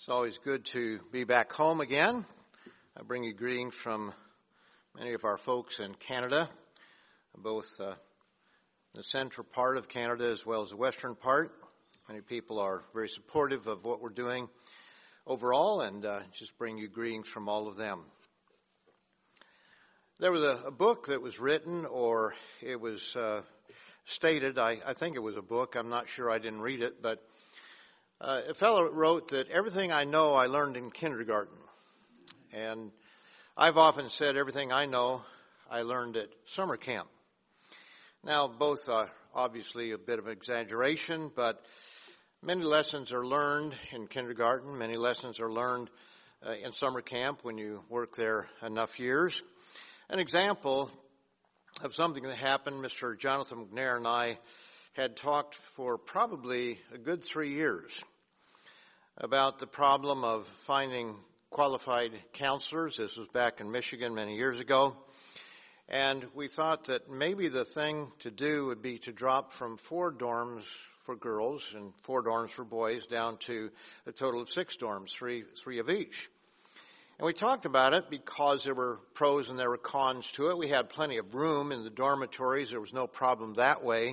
It's always good to be back home again. I bring you greetings from many of our folks in Canada, both the central part of Canada as well as the western part. Many people are very supportive of what we're doing overall, and just bring you greetings from all of them. There was a book that was written, or it was stated, I think it was a book, I'm not sure, I didn't read it, but a fellow wrote that everything I know I learned in kindergarten. And I've often said everything I know I learned at summer camp. Now, both are obviously a bit of exaggeration, but many lessons are learned in kindergarten. Many lessons are learned in summer camp when you work there enough years. An example of something that happened, Mr. Jonathan McNair and I had talked for probably a good 3 years about the problem of finding qualified counselors. This was back in Michigan many years ago. And we thought that maybe the thing to do would be to drop from 4 dorms for girls and 4 dorms for boys down to a total of 6 dorms, three of each. And we talked about it because there were pros and there were cons to it. We had plenty of room in the dormitories. There was no problem that way.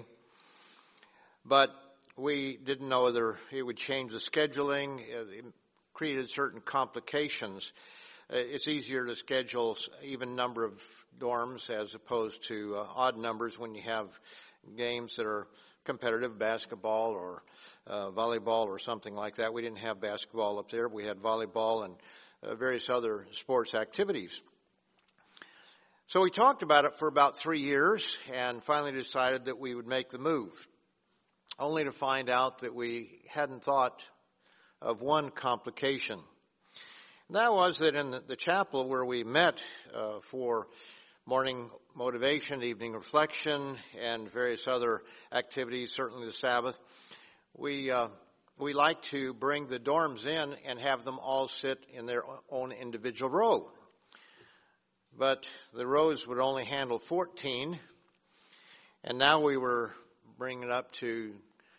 But we didn't know whether it would change the scheduling. It created certain complications. It's easier to schedule even number of dorms as opposed to odd numbers when you have games that are competitive, basketball or volleyball or something like that. We didn't have basketball up there. We had volleyball and various other sports activities. So we talked about it for about 3 years and finally decided that we would make the move, only to find out that we hadn't thought of one complication. And that was that in the chapel where we met for morning motivation, evening reflection, and various other activities, certainly the Sabbath, we like to bring the dorms in and have them all sit in their own individual row. But the rows would only handle 14, and now we were bringing it up to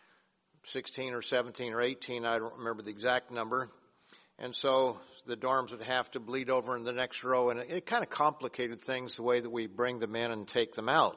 16 or 17 or 18, I don't remember the exact number. And so the dorms would have to bleed over in the next row, and it kind of complicated things the way that we bring them in and take them out.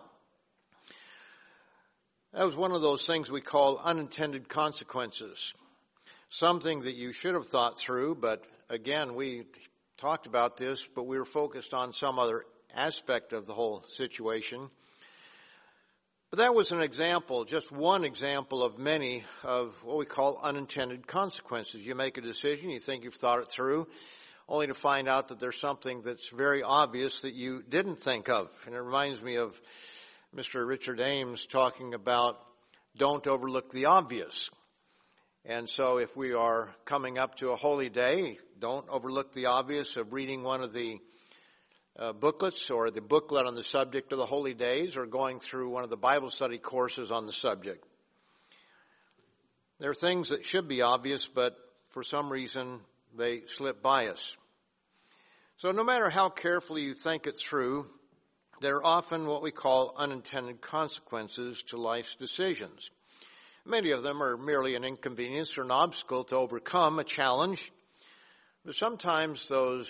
That was one of those things we call unintended consequences. Something that you should have thought through, but again, we talked about this, but we were focused on some other aspect of the whole situation. But that was an example, just one example of many of what we call unintended consequences. You make a decision, you think you've thought it through, only to find out that there's something that's very obvious that you didn't think of. And it reminds me of Mr. Richard Ames talking about don't overlook the obvious. And so if we are coming up to a holy day, don't overlook the obvious of reading one of the booklets or the booklet on the subject of the holy days or going through one of the Bible study courses on the subject. There are things that should be obvious, but for some reason they slip by us. So no matter how carefully you think it through, there are often what we call unintended consequences to life's decisions. Many of them are merely an inconvenience or an obstacle to overcome, a challenge. But sometimes those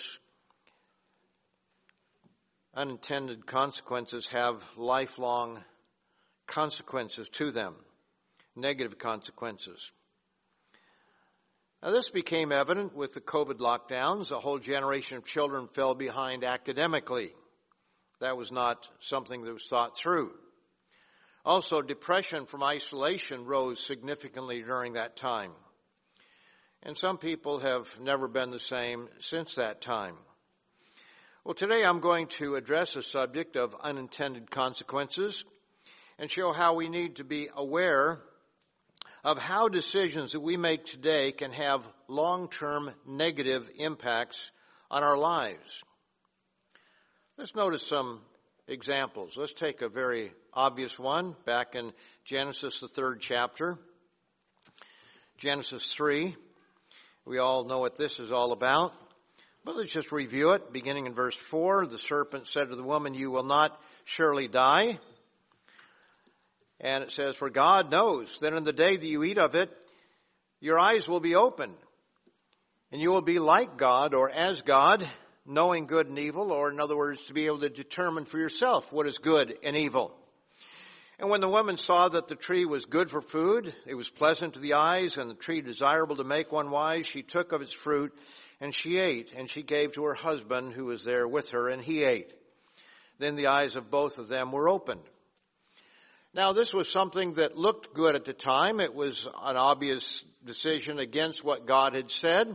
unintended consequences have lifelong consequences to them, negative consequences. Now, this became evident with the COVID lockdowns. A whole generation of children fell behind academically. That was not something that was thought through. Also, depression from isolation rose significantly during that time. And some people have never been the same since that time. Well, today I'm going to address the subject of unintended consequences and show how we need to be aware of how decisions that we make today can have long-term negative impacts on our lives. Let's notice some examples. Let's take a very obvious one back in Genesis, the 3rd chapter. Genesis 3. We all know what this is all about. But let's just review it. Beginning in verse 4, the serpent said to the woman, "You will not surely die." And it says, "For God knows that in the day that you eat of it, your eyes will be opened, And you will be like God, or as God, knowing good and evil, or in other words, to be able to determine for yourself what is good and evil. And when the woman saw that the tree was good for food, it was pleasant to the eyes, and the tree desirable to make one wise, she took of its fruit, and she ate, and she gave to her husband who was there with her, and he ate. Then the eyes of both of them were opened. Now, this was something that looked good at the time. It was an obvious decision against what God had said.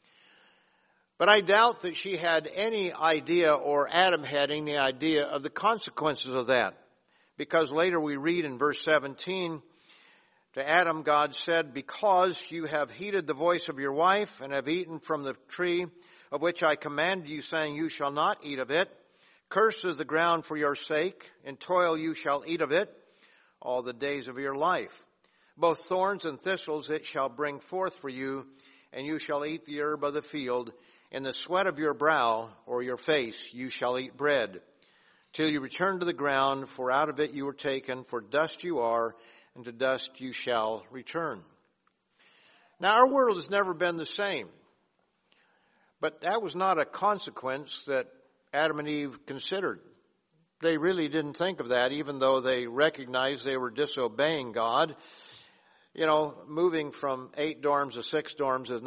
But I doubt that she had any idea, or Adam had any idea, of the consequences of that. Because later we read in verse 17, to Adam God said, because you have heeded the voice of your wife, and have eaten from the tree of which I commanded you, saying, you shall not eat of it. Cursed is the ground for your sake, in toil you shall eat of it all the days of your life. Both thorns and thistles it shall bring forth for you, and you shall eat the herb of the field. In the sweat of your brow, or your face, you shall eat bread, till you return to the ground, for out of it you were taken, for dust you are, and to dust you shall return. Now, our world has never been the same. But that was not a consequence that Adam and Eve considered. They really didn't think of that, even though they recognized they were disobeying God. You know, moving from 8 dorms to 6 dorms is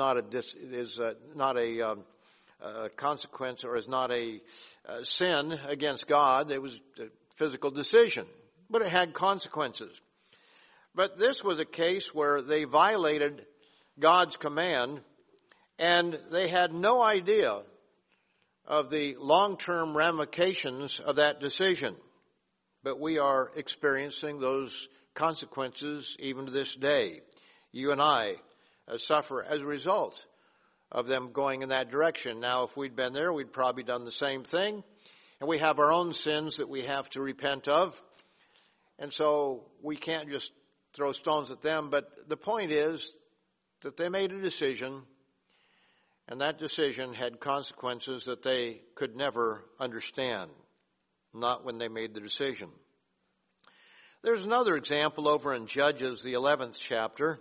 not a consequence, or is not a sin against God. It was a physical decision, but it had consequences. But this was a case where they violated God's command, and they had no idea of the long-term ramifications of that decision. But we are experiencing those consequences even to this day. You and I suffer as a result of them going in that direction. Now, if we'd been there, we'd probably done the same thing. And we have our own sins that we have to repent of. And so we can't just throw stones at them. But the point is that they made a decision, and that decision had consequences that they could never understand, not when they made the decision. There's another example over in Judges, the 11th chapter.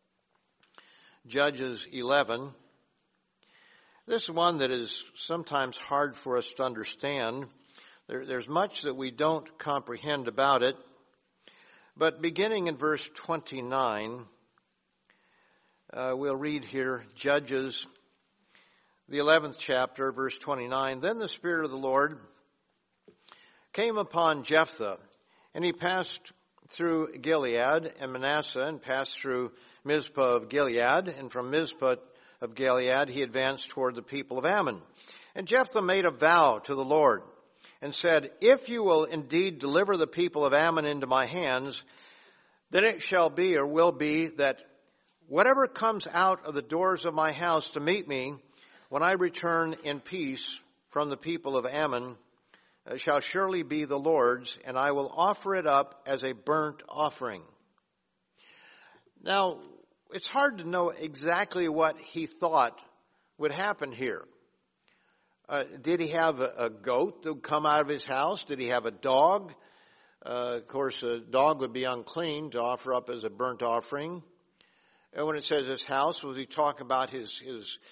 Judges 11. This is one that is sometimes hard for us to understand. There's much that we don't comprehend about it. But beginning in verse 29, we'll read here, Judges, the 11th chapter, verse 29. Then the Spirit of the Lord came upon Jephthah, and he passed through Gilead and Manasseh, and passed through Mizpah of Gilead, and from Mizpah of Gilead he advanced toward the people of Ammon. And Jephthah made a vow to the Lord, and said, if you will indeed deliver the people of Ammon into my hands, then it shall be, or will be, that whatever comes out of the doors of my house to meet me, when I return in peace from the people of Ammon, shall surely be the Lord's, and I will offer it up as a burnt offering. Now, it's hard to know exactly what he thought would happen here. Did he have a goat that would come out of his house? Did he have a dog? Of course, a dog would be unclean to offer up as a burnt offering. And when it says his house, was he talking about his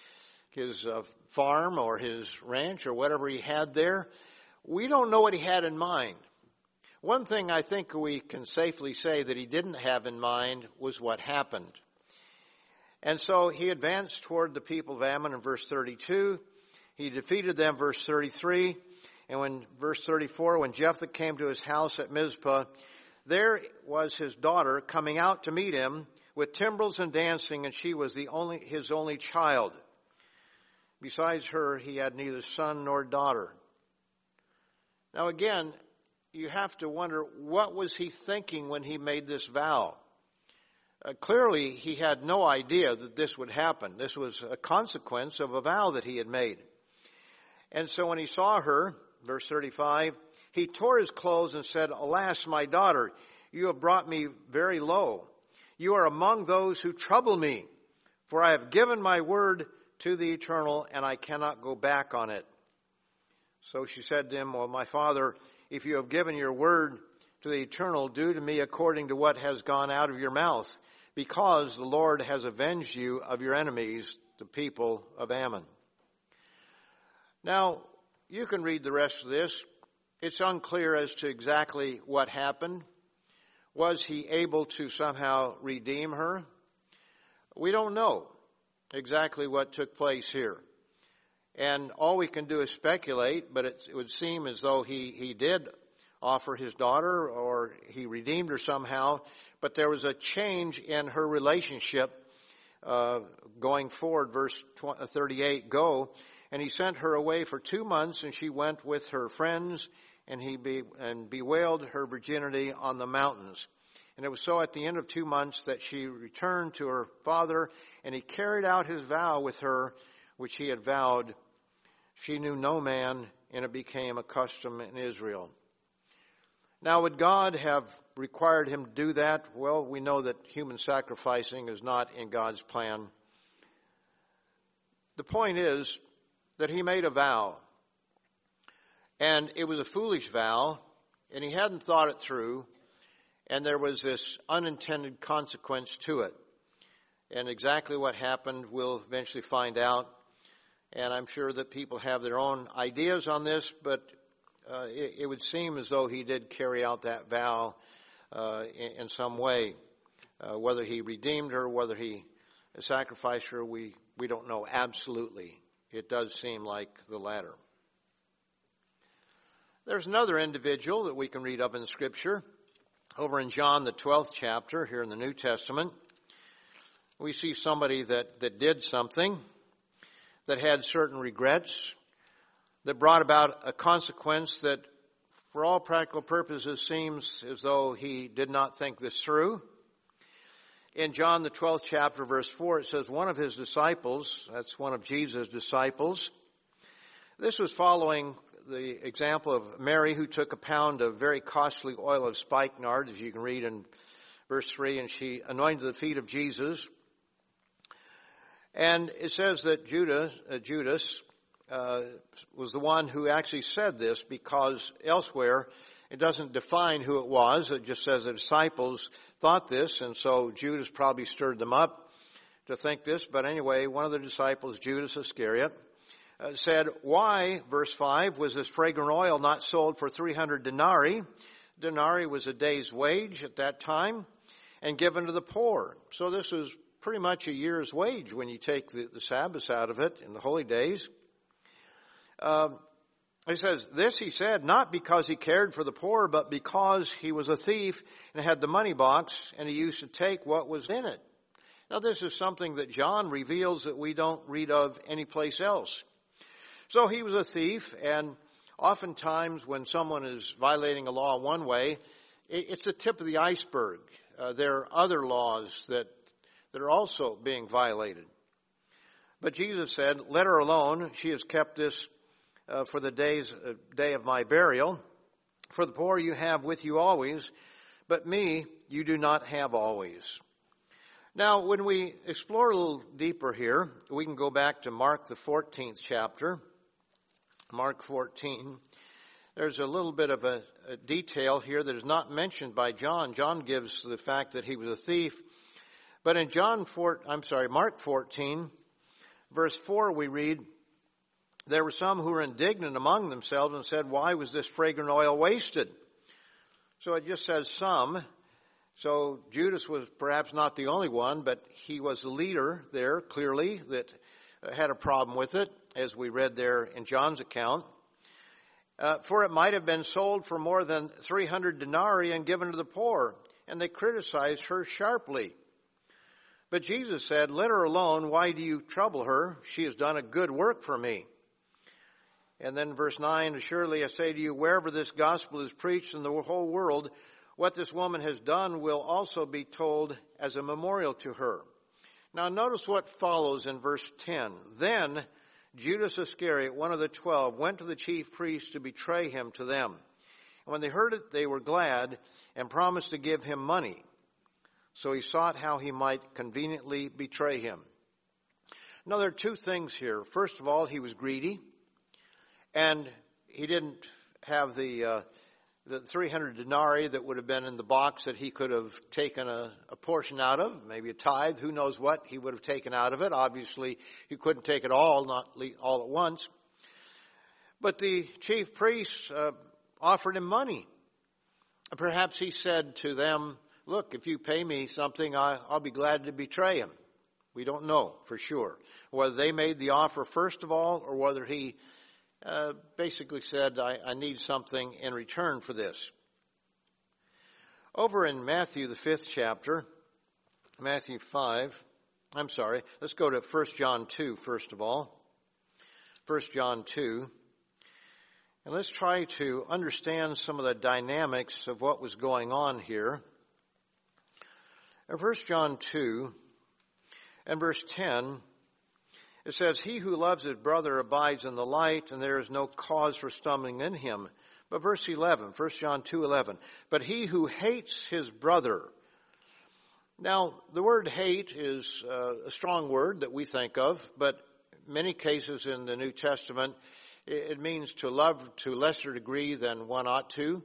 farm or his ranch or whatever he had there? We don't know what he had in mind. One thing I think we can safely say that he didn't have in mind was what happened. And so he advanced toward the people of Ammon in verse 32. He defeated them, verse 33. And when verse 34, when Jephthah came to his house at Mizpah, there was his daughter coming out to meet him with timbrels and dancing, and she was his only child. Besides her, he had neither son nor daughter. Now again, you have to wonder, what was he thinking when he made this vow? Clearly, he had no idea that this would happen. This was a consequence of a vow that he had made. And so when he saw her, verse 35, he tore his clothes and said, alas, my daughter, you have brought me very low. You are among those who trouble me, for I have given my word to the Eternal, and I cannot go back on it. So she said to him, well, my father, if you have given your word to the Eternal, do to me according to what has gone out of your mouth, because the Lord has avenged you of your enemies, the people of Ammon. Now, you can read the rest of this. It's unclear as to exactly what happened. Was he able to somehow redeem her? We don't know exactly what took place here. And all we can do is speculate, but it would seem as though he did offer his daughter or he redeemed her somehow. But there was a change in her relationship going forward. Verse 38, go. And he sent her away for 2 months, and she went with her friends, and bewailed her virginity on the mountains. And it was so at the end of 2 months that she returned to her father, and he carried out his vow with her, which he had vowed. She knew no man, and it became a custom in Israel. Now, would God have required him to do that? Well, we know that human sacrificing is not in God's plan. The point is that he made a vow, and it was a foolish vow, and he hadn't thought it through, and there was this unintended consequence to it. And exactly what happened, we'll eventually find out. And I'm sure that people have their own ideas on this, but it would seem as though he did carry out that vow in some way. Whether he redeemed her, whether he sacrificed her, we don't know absolutely. It does seem like the latter. There's another individual that we can read up in Scripture. Over in John, the 12th chapter, here in the New Testament, we see somebody that did something, that had certain regrets, that brought about a consequence that, for all practical purposes, seems as though he did not think this through. In John, the 12th chapter, verse 4, it says, one of his disciples, that's one of Jesus' disciples. This was following the example of Mary, who took a pound of very costly oil of spikenard, as you can read in verse 3, and she anointed the feet of Jesus. And it says that Judas was the one who actually said this, because elsewhere it doesn't define who it was. It just says the disciples thought this, and so Judas probably stirred them up to think this. But anyway, one of the disciples, Judas Iscariot, said, why, verse 5, was this fragrant oil not sold for 300 denarii? Denarii was a day's wage at that time, and given to the poor. So this was pretty much a year's wage when you take the Sabbaths out of it in the holy days. He says, this he said, not because he cared for the poor, but because he was a thief and had the money box, and he used to take what was in it. Now, this is something that John reveals that we don't read of anyplace else. So he was a thief, and oftentimes when someone is violating a law one way, it's the tip of the iceberg. There are other laws that are also being violated. But Jesus said, let her alone. She has kept this for the day of my burial. For the poor you have with you always, but me you do not have always. Now, when we explore a little deeper here, we can go back to Mark, the 14th chapter. Mark 14. There's a little bit of a detail here that is not mentioned by John. John gives the fact that he was a thief. But in Mark 14, verse 4, we read, there were some who were indignant among themselves and said, why was this fragrant oil wasted? So it just says some. So Judas was perhaps not the only one, but he was the leader there, clearly, that had a problem with it, as we read there in John's account. For it might have been sold for more than 300 denarii and given to the poor. And they criticized her sharply. But Jesus said, let her alone. Why do you trouble her? She has done a good work for me. And then verse 9, assuredly I say to you, wherever this gospel is preached in the whole world, what this woman has done will also be told as a memorial to her. Now notice what follows in verse 10. Then Judas Iscariot, one of the 12, went to the chief priests to betray him to them. And when they heard it, they were glad and promised to give him money. So he sought how he might conveniently betray him. Now there are two things here. First of all, he was greedy, and he didn't have the the 300 denarii that would have been in the box that he could have taken a portion out of, maybe a tithe, who knows what he would have taken out of it. Obviously, he couldn't take it all, not all at once. But the chief priests offered him money. Perhaps he said to them, look, if you pay me something, I'll be glad to betray him. We don't know for sure whether they made the offer first of all or whether he basically said, I need something in return for this. Over in Matthew, the 5th chapter, let's go to 1 John 2 first of all. 1 John 2. And let's try to understand some of the dynamics of what was going on here. In 1 John 2 and verse 10, it says, he who loves his brother abides in the light, and there is no cause for stumbling in him. But verse 11, 1 John 2:11, but he who hates his brother. Now, the word hate is a strong word that we think of, but many cases in the New Testament, it means to love to a lesser degree than one ought to.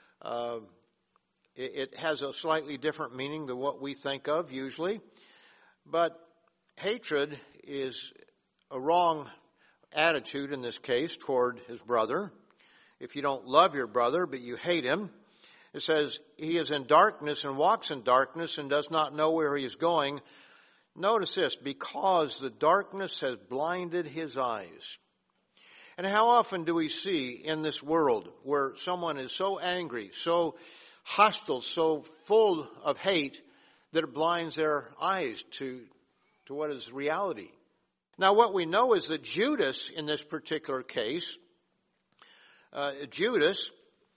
It has a slightly different meaning than what we think of usually. But hatred is a wrong attitude in this case toward his brother. If you don't love your brother, but you hate him, it says he is in darkness and walks in darkness and does not know where he is going. Notice this, because the darkness has blinded his eyes. And how often do we see in this world where someone is so angry, so hostile, so full of hate that it blinds their eyes to what is reality? Now, what we know is that Judas, in this particular case, Judas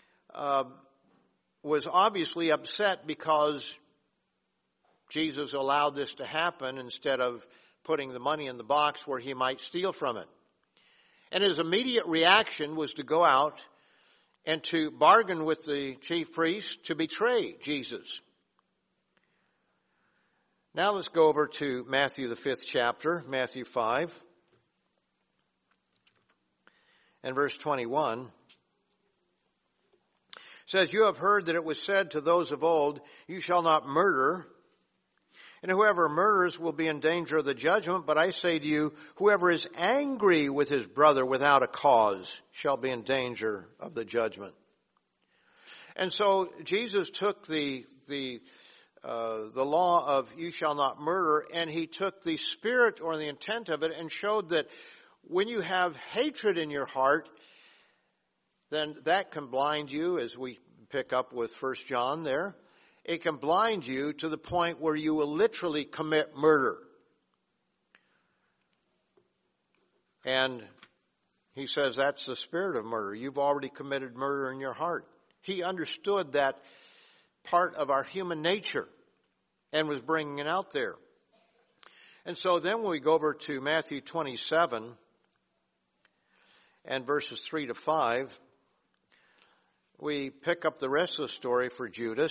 was obviously upset because Jesus allowed this to happen instead of putting the money in the box where he might steal from it. And his immediate reaction was to go out and to bargain with the chief priests to betray Jesus. Now let's go over to Matthew, the 5th chapter, Matthew 5, and verse 21. It says, you have heard that it was said to those of old, you shall not murder, and whoever murders will be in danger of the judgment. But I say to you, whoever is angry with his brother without a cause shall be in danger of the judgment. And so Jesus took the law of you shall not murder, and he took the spirit or the intent of it and showed that when you have hatred in your heart, then that can blind you, as we pick up with 1 John there. It can blind you to the point where you will literally commit murder. And he says that's the spirit of murder. You've already committed murder in your heart. He understood that part of our human nature and was bringing it out there. And so then when we go over to Matthew 27 and verses 3 to 5, we pick up the rest of the story for Judas.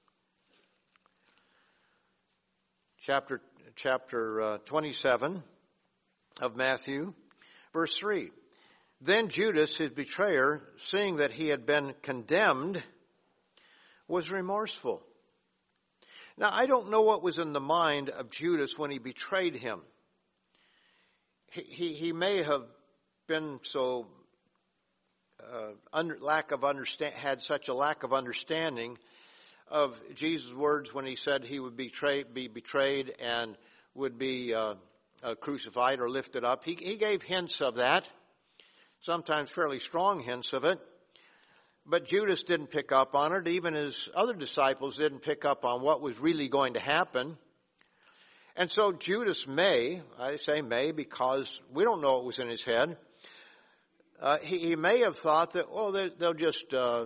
Chapter 27 of Matthew, verse 3. Then Judas, his betrayer, seeing that he had been condemned, was remorseful. Now, I don't know what was in the mind of Judas when he betrayed him. He may have been so had such a lack of understanding of Jesus' words when he said he would be betrayed and would be crucified or lifted up. He gave hints of that, sometimes fairly strong hints of it. But Judas didn't pick up on it. Even his other disciples didn't pick up on what was really going to happen. And so Judas I say may because we don't know what was in his head. He may have thought that, they'll just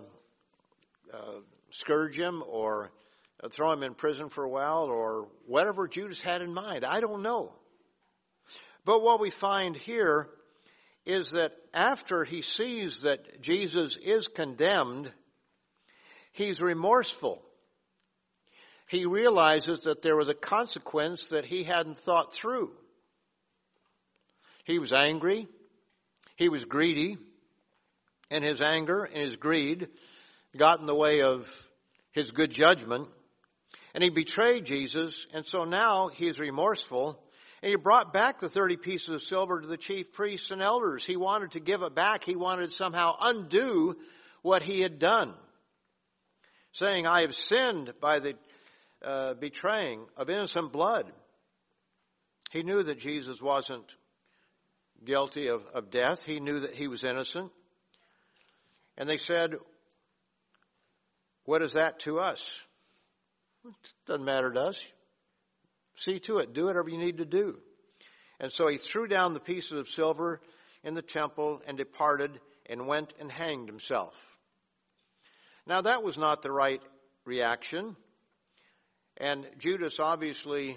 scourge him or throw him in prison for a while or whatever Judas had in mind. I don't know. But what we find here is that after he sees that Jesus is condemned, he's remorseful. He realizes that there was a consequence that he hadn't thought through. He was angry. He was greedy. And his anger and his greed got in the way of his good judgment, and he betrayed Jesus, and so now he's remorseful, and he brought back the 30 pieces of silver to the chief priests and elders. He wanted to give it back. He wanted to somehow undo what he had done, saying, I have sinned by the betraying of innocent blood. He knew that Jesus wasn't guilty of death. He knew that he was innocent. And they said, what is that to us? It doesn't matter to us. See to it. Do whatever you need to do. And so he threw down the pieces of silver in the temple and departed and went and hanged himself. Now that was not the right reaction. And Judas obviously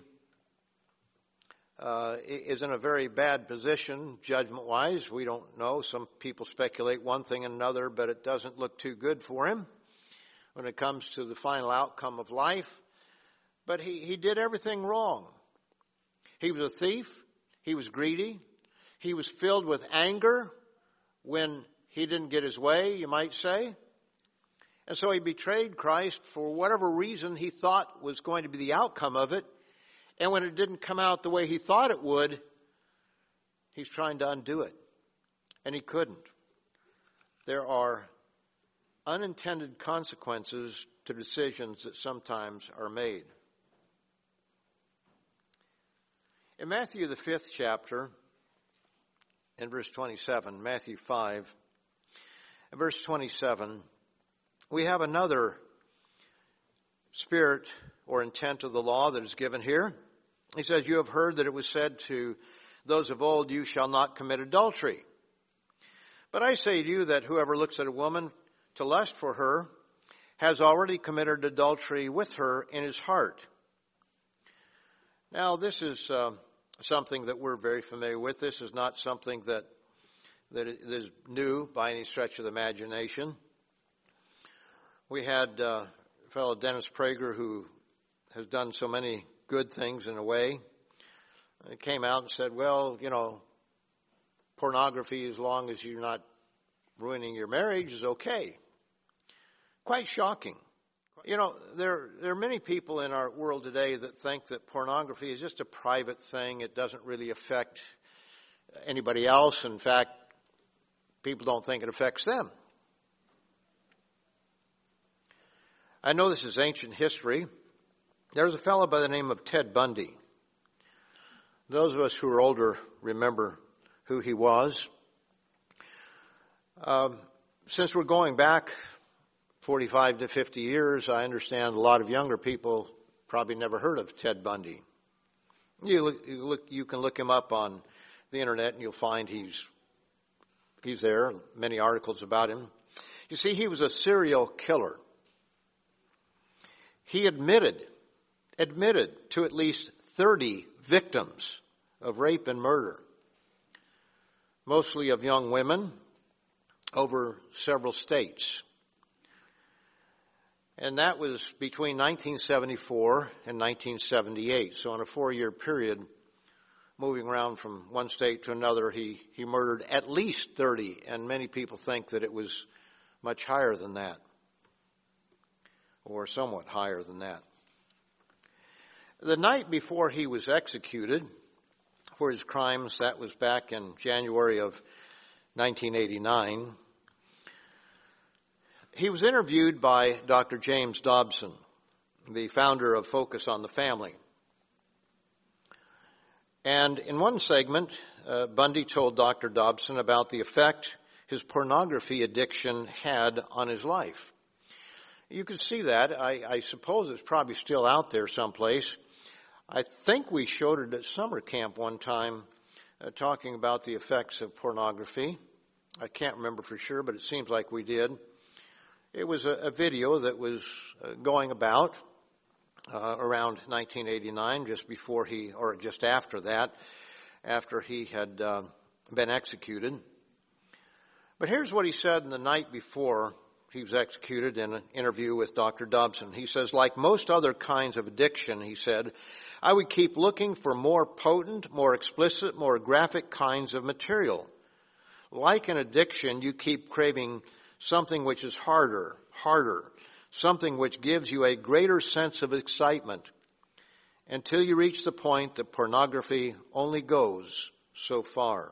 is in a very bad position judgment-wise. We don't know. Some people speculate one thing and another, but it doesn't look too good for him when it comes to the final outcome of life. But he did everything wrong. He was a thief. He was greedy. He was filled with anger when he didn't get his way, you might say. And so he betrayed Christ for whatever reason he thought was going to be the outcome of it. And when it didn't come out the way he thought it would, he's trying to undo it. And he couldn't. There are unintended consequences to decisions that sometimes are made. In Matthew, the 5th chapter, in verse 27, Matthew 5, in verse 27, we have another spirit or intent of the law that is given here. He says, you have heard that it was said to those of old, you shall not commit adultery. But I say to you that whoever looks at a woman to lust for her has already committed adultery with her in his heart. Now, this is something that we're very familiar with. This is not something that is new by any stretch of the imagination. We had a fellow, Dennis Prager, who has done so many good things in a way. He came out and said, well, pornography, as long as you're not ruining your marriage, is okay. Quite shocking. There are many people in our world today that think that pornography is just a private thing. It doesn't really affect anybody else. In fact, people don't think it affects them. I know this is ancient history. There was a fellow by the name of Ted Bundy. Those of us who are older remember who he was. Since we're going back 45 to 50 years, I understand a lot of younger people probably never heard of Ted Bundy. You can look him up on the internet and you'll find he's there, many articles about him. You see, he was a serial killer. He admitted to at least 30 victims of rape and murder, mostly of young women, over several states. And that was between 1974 and 1978. So in a 4-year period, moving around from one state to another, he murdered at least 30, and many people think that it was much higher than that, or somewhat higher than that. The night before he was executed for his crimes, that was back in January of 1989, he was interviewed by Dr. James Dobson, the founder of Focus on the Family. And in one segment, Bundy told Dr. Dobson about the effect his pornography addiction had on his life. You can see that. I suppose it's probably still out there someplace. I think we showed it at summer camp one time, talking about the effects of pornography. I can't remember for sure, but it seems like we did. It was a video that was going about around 1989, just after that, after he had been executed. But here's what he said in the night before he was executed in an interview with Dr. Dobson. He says, like most other kinds of addiction, he said, I would keep looking for more potent, more explicit, more graphic kinds of material. Like an addiction, you keep craving something which is harder harder, something which gives you a greater sense of excitement, until you reach the point that pornography only goes so far.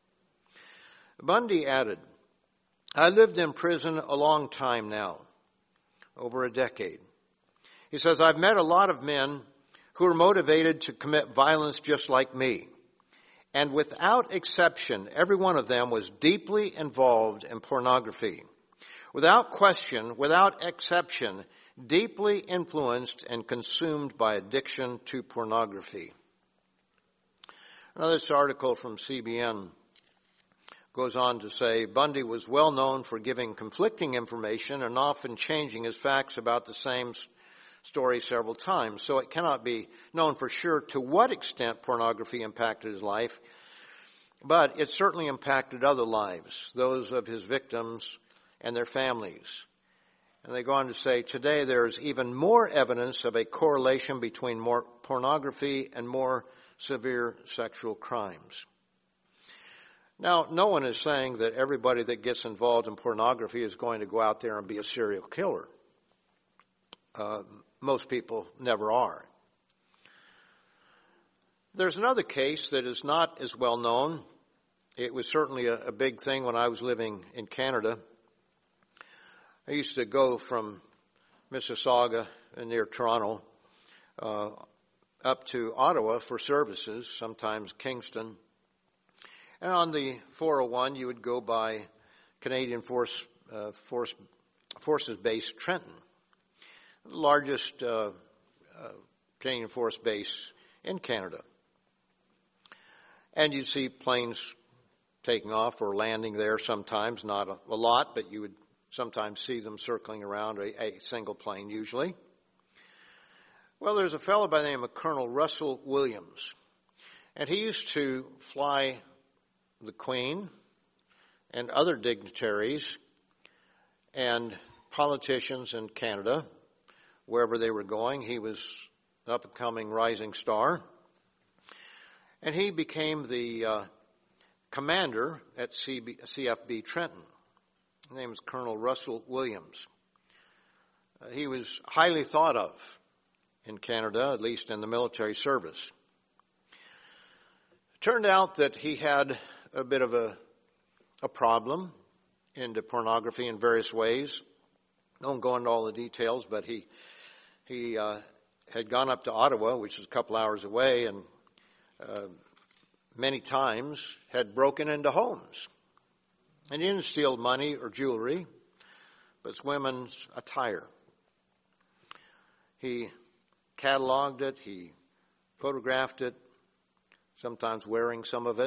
Bundy added, I lived in prison a long time now, over a decade. He says, I've met a lot of men who are motivated to commit violence just like me. And without exception, every one of them was deeply involved in pornography. Without question, without exception, deeply influenced and consumed by addiction to pornography. Now, this article from CBN goes on to say, Bundy was well known for giving conflicting information and often changing his facts about the same story several times. So it cannot be known for sure to what extent pornography impacted his life, but it certainly impacted other lives, those of his victims and their families. And they go on to say, today there's even more evidence of a correlation between more pornography and more severe sexual crimes. Now, no one is saying that everybody that gets involved in pornography is going to go out there and be a serial killer. Most people never are. There's another case that is not as well known. It was certainly a big thing when I was living in Canada. I used to go from Mississauga near Toronto up to Ottawa for services, sometimes Kingston. And on the 401, you would go by Canadian Forces Base Trenton, the largest Canadian Force base in Canada. And you'd see planes taking off or landing there sometimes, not a lot, but you would sometimes see them circling around a single plane usually. Well, there's a fellow by the name of Colonel Russell Williams, and he used to fly the Queen and other dignitaries and politicians in Canada, wherever they were going. He was an up-and-coming rising star. And he became the commander at CFB Trenton. His name is Colonel Russell Williams. He was highly thought of in Canada, at least in the military service. It turned out that he had a bit of a problem into pornography in various ways. I won't go into all the details, but he had gone up to Ottawa, which is a couple hours away, and many times had broken into homes. And he didn't steal money or jewelry, but it's women's attire. He cataloged it, he photographed it, sometimes wearing some of it.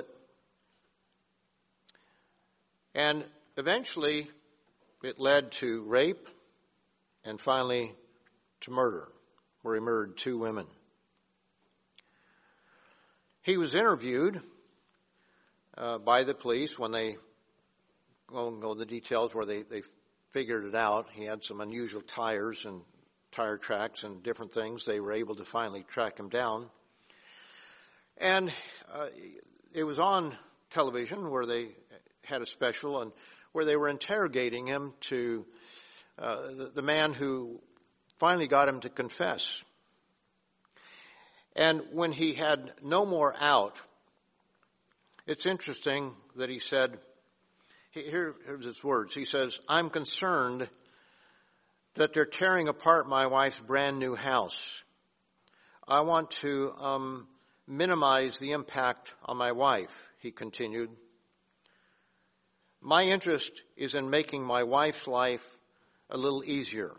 And eventually it led to rape and finally to murder, where he murdered 2 women. He was interviewed by the police when they won't go into the details where they figured it out. He had some unusual tires and tire tracks and different things. They were able to finally track him down. And it was on television where they had a special and where they were interrogating him to the man who finally got him to confess. And when he had no more out, it's interesting that he said, here's his words. He says, I'm concerned that they're tearing apart my wife's brand new house. I want to minimize the impact on my wife, he continued. My interest is in making my wife's life a little easier.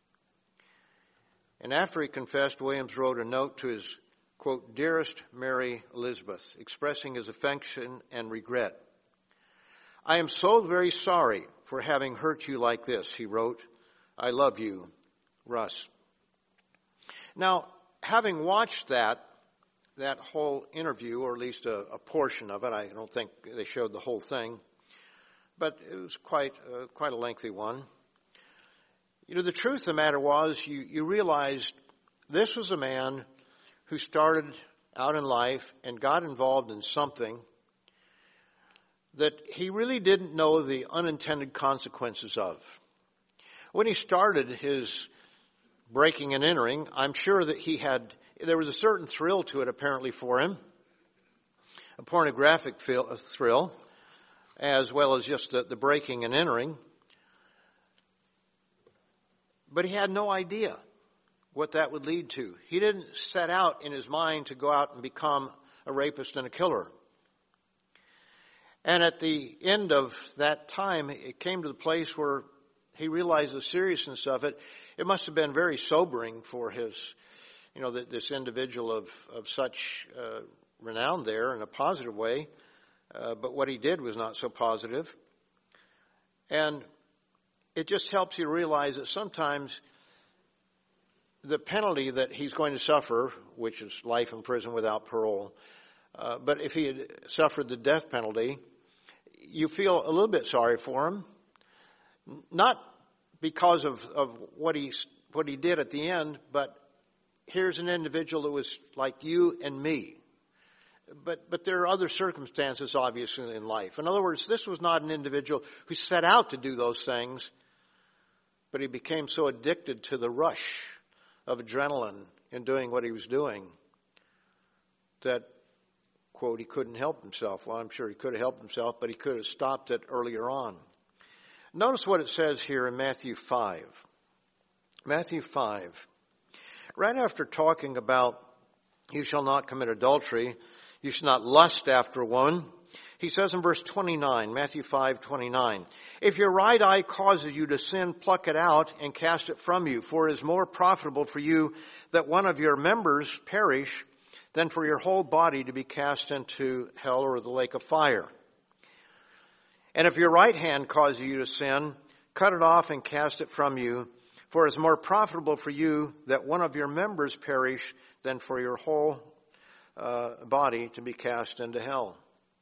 And after he confessed, Williams wrote a note to his, quote, dearest Mary Elizabeth, expressing his affection and regret. I am so very sorry for having hurt you like this, he wrote. I love you, Russ. Now, having watched that whole interview, or at least a portion of it, I don't think they showed the whole thing, but it was quite a lengthy one. You know, the truth of the matter was, you realized this was a man who started out in life and got involved in something that he really didn't know the unintended consequences of. When he started his breaking and entering, I'm sure that there was a certain thrill to it apparently for him, a pornographic thrill, as well as just the breaking and entering. But he had no idea what that would lead to. He didn't set out in his mind to go out and become a rapist and a killer. And at the end of that time, it came to the place where he realized the seriousness of it. It must have been very sobering for this individual of such renown there in a positive way. But what he did was not so positive. And it just helps you realize that sometimes the penalty that he's going to suffer, which is life in prison without parole, but if he had suffered the death penalty, you feel a little bit sorry for him, not because of what he did at the end, but here's an individual that was like you and me. But there are other circumstances, obviously, in life. In other words, this was not an individual who set out to do those things, but he became so addicted to the rush of adrenaline in doing what he was doing that, quote, he couldn't help himself. Well, I'm sure he could have helped himself, but he could have stopped it earlier on. Notice what it says here in Matthew 5. Matthew 5. Right after talking about you shall not commit adultery, you shall not lust after a woman, he says in verse 29, Matthew 5:29, if your right eye causes you to sin, pluck it out and cast it from you, for it is more profitable for you that one of your members perish than for your whole body to be cast into hell or the lake of fire. And if your right hand causes you to sin, cut it off and cast it from you, for it is more profitable for you that one of your members perish than for your whole body to be cast into hell.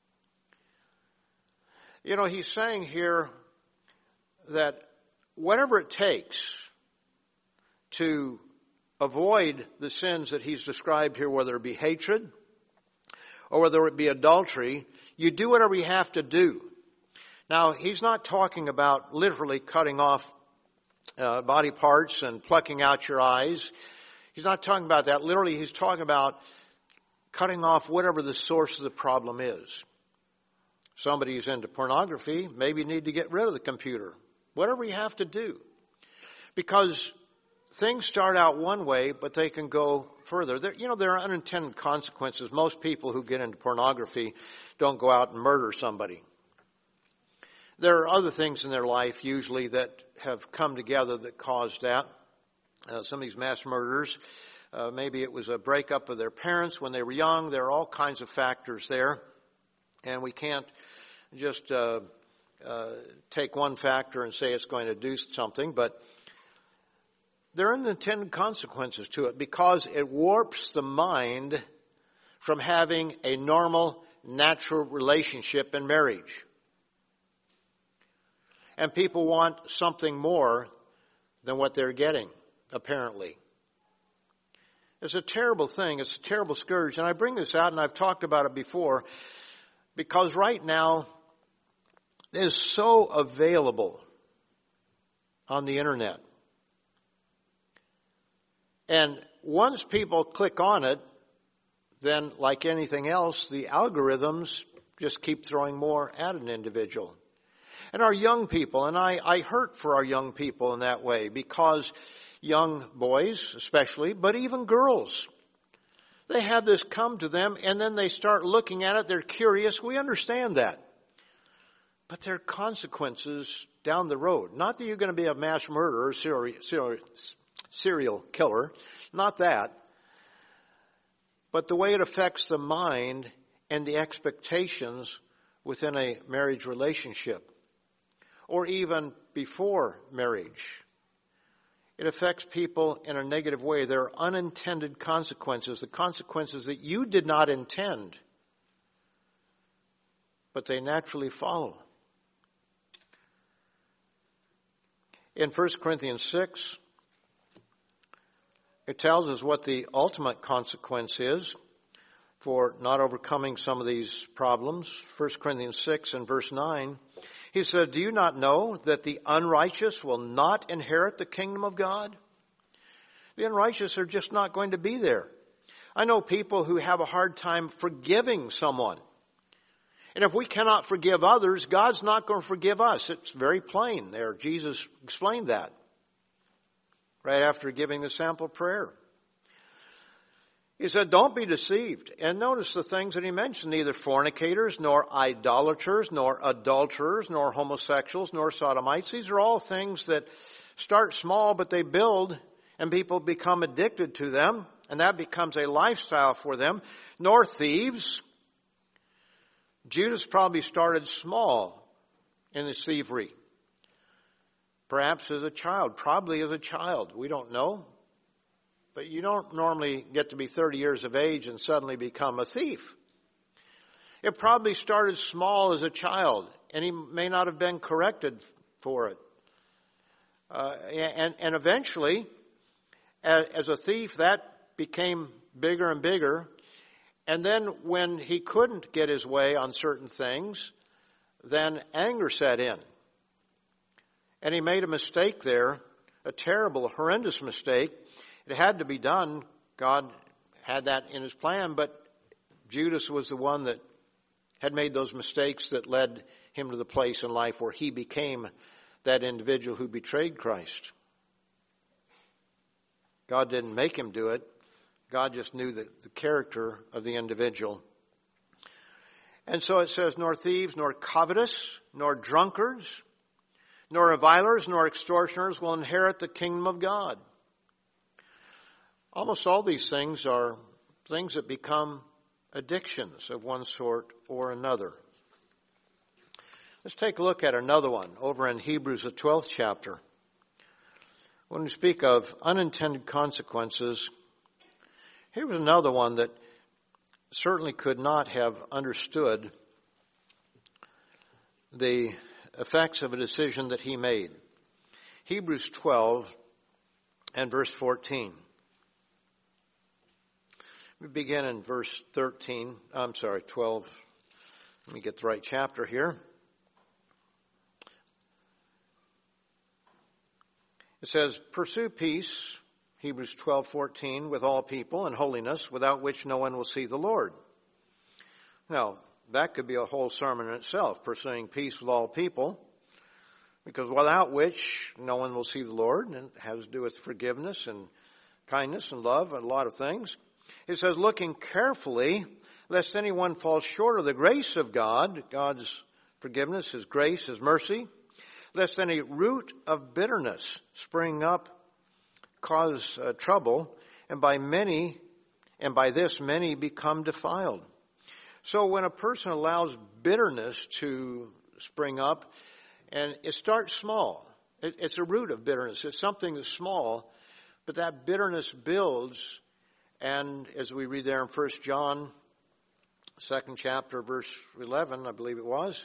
You know, he's saying here that whatever it takes to avoid the sins that he's described here, whether it be hatred or whether it be adultery, you do whatever you have to do. Now, he's not talking about literally cutting off body parts and plucking out your eyes. He's not talking about that. Literally, he's talking about cutting off whatever the source of the problem is. Somebody who's into pornography, maybe need to get rid of the computer. Whatever you have to do. Because things start out one way, but they can go further. There are unintended consequences. Most people who get into pornography don't go out and murder somebody. There are other things in their life usually that have come together that caused that. Some of these mass murders, maybe it was a breakup of their parents when they were young. There are all kinds of factors there. And we can't just take one factor and say it's going to do something, but there are unintended consequences to it because it warps the mind from having a normal, natural relationship in marriage. And people want something more than what they're getting, apparently. It's a terrible thing. It's a terrible scourge. And I bring this out, and I've talked about it before, because right now it is so available on the internet. And once people click on it, then like anything else, the algorithms just keep throwing more at an individual. And our young people, and I hurt for our young people in that way, because young boys especially, but even girls, they have this come to them and then they start looking at it, they're curious, we understand that. But there are consequences down the road. Not that you're going to be a mass murderer, serial killer, not that. But the way it affects the mind and the expectations within a marriage relationship, or even before marriage. It affects people in a negative way. There are unintended consequences, the consequences that you did not intend, but they naturally follow. In 1 Corinthians 6, it tells us what the ultimate consequence is for not overcoming some of these problems. 1 Corinthians 6 and verse 9, He said, do you not know that the unrighteous will not inherit the kingdom of God? The unrighteous are just not going to be there. I know people who have a hard time forgiving someone. And if we cannot forgive others, God's not going to forgive us. It's very plain there. Jesus explained that right after giving the sample prayer. He said, don't be deceived. And notice the things that he mentioned, neither fornicators, nor idolaters, nor adulterers, nor homosexuals, nor sodomites. These are all things that start small, but they build, and people become addicted to them, and that becomes a lifestyle for them. Nor thieves. Judas probably started small in his thievery. Perhaps as a child, probably as a child. We don't know. But you don't normally get to be 30 years of age and suddenly become a thief. It probably started small as a child, and he may not have been corrected for it. And eventually, as a thief, that became bigger and bigger. And then when he couldn't get his way on certain things, then anger set in. And he made a mistake there, a terrible, horrendous mistake. It had to be done. God had that in his plan, but Judas was the one that had made those mistakes that led him to the place in life where he became that individual who betrayed Christ. God didn't make him do it. God just knew the character of the individual. And so it says, nor thieves, nor covetous, nor drunkards, nor revilers, nor extortioners will inherit the kingdom of God. Almost all these things are things that become addictions of one sort or another. Let's take a look at another one over in Hebrews, the 12th chapter. When we speak of unintended consequences, here was another one that certainly could not have understood the effects of a decision that he made. Hebrews 12 and verse 14. We begin in verse 12. Let me get the right chapter here. It says, pursue peace, Hebrews 12:14, with all people and holiness, without which no one will see the Lord. Now, that could be a whole sermon in itself, pursuing peace with all people, because without which no one will see the Lord, and it has to do with forgiveness and kindness and love and a lot of things. It says, looking carefully, lest anyone fall short of the grace of God, God's forgiveness, His grace, His mercy, lest any root of bitterness spring up, cause trouble, and by this many become defiled. So when a person allows bitterness to spring up, and it starts small, it's a root of bitterness. It's something that's small, but that bitterness builds. And as we read there in 1 John, 2nd chapter, verse 11, I believe it was,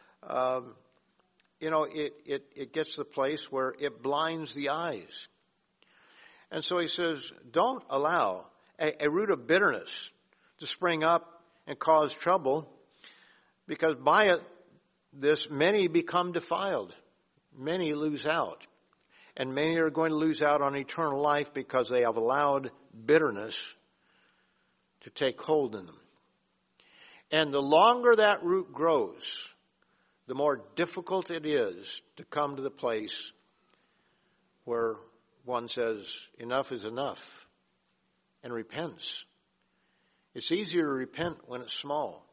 it gets to the place where it blinds the eyes. And so he says, don't allow a root of bitterness to spring up and cause trouble, because by this many become defiled. Many lose out. And many are going to lose out on eternal life because they have allowed bitterness to take hold in them. And the longer that root grows, the more difficult it is to come to the place where one says, enough is enough, and repents. It's easier to repent when it's small.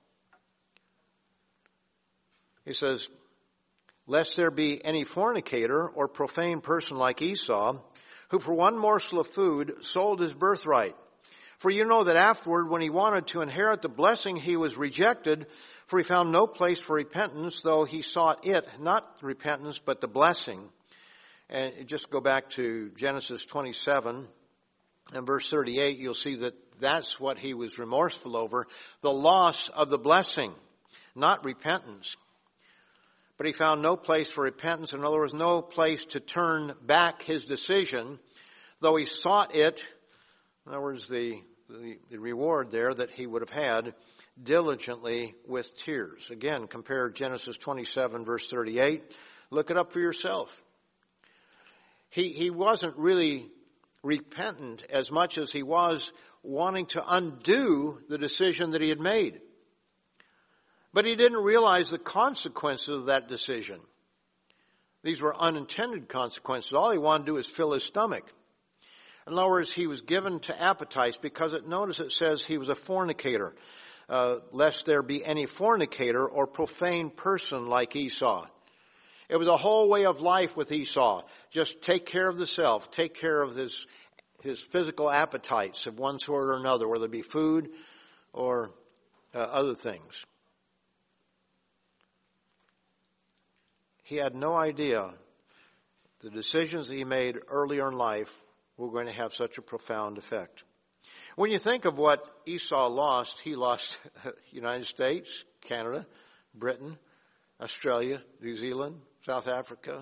He says, lest there be any fornicator or profane person like Esau, who for one morsel of food sold his birthright. For you know that afterward, when he wanted to inherit the blessing, he was rejected, for he found no place for repentance, though he sought it, not repentance, but the blessing. And just go back to Genesis 27 and verse 38, you'll see that that's what he was remorseful over, the loss of the blessing, not repentance. But he found no place for repentance, and there was no place to turn back his decision, though he sought it. In other words, the reward there that he would have had diligently with tears. Again, compare Genesis 27, verse 38. Look it up for yourself. He wasn't really repentant as much as he was wanting to undo the decision that he had made. But he didn't realize the consequences of that decision. These were unintended consequences. All he wanted to do is fill his stomach. In other words, he was given to appetites because notice it says he was a fornicator, lest there be any fornicator or profane person like Esau. It was a whole way of life with Esau. Just take care of the self, take care of his physical appetites of one sort or another, whether it be food or other things. He had no idea the decisions that he made earlier in life were going to have such a profound effect. When you think of what Esau lost, he lost United States, Canada, Britain, Australia, New Zealand, South Africa.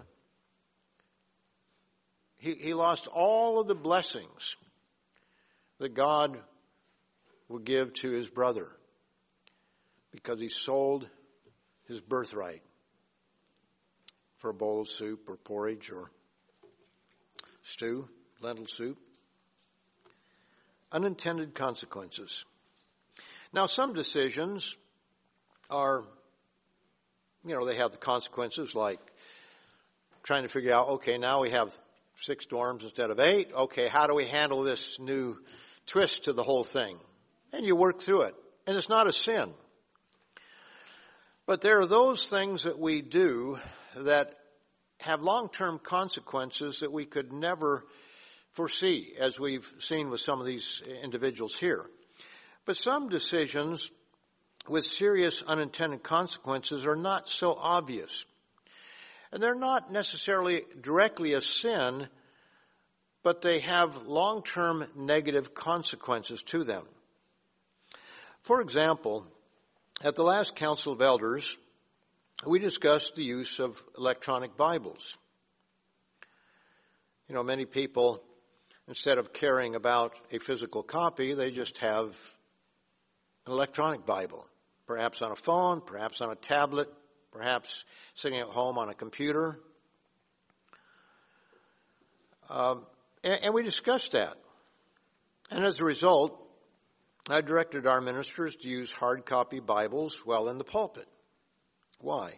He lost all of the blessings that God would give to his brother because he sold his birthright for a bowl of soup or porridge or stew, lentil soup. Unintended consequences. Now, some decisions are, they have the consequences like trying to figure out, okay, now we have 6 dorms instead of 8. Okay, how do we handle this new twist to the whole thing? And you work through it. And it's not a sin. But there are those things that we do that have long-term consequences that we could never foresee, as we've seen with some of these individuals here. But some decisions with serious unintended consequences are not so obvious. And they're not necessarily directly a sin, but they have long-term negative consequences to them. For example, at the last Council of Elders, we discussed the use of electronic Bibles. Many people, instead of caring about a physical copy, they just have an electronic Bible, perhaps on a phone, perhaps on a tablet, perhaps sitting at home on a computer. And we discussed that. And as a result, I directed our ministers to use hard copy Bibles while in the pulpit. Why?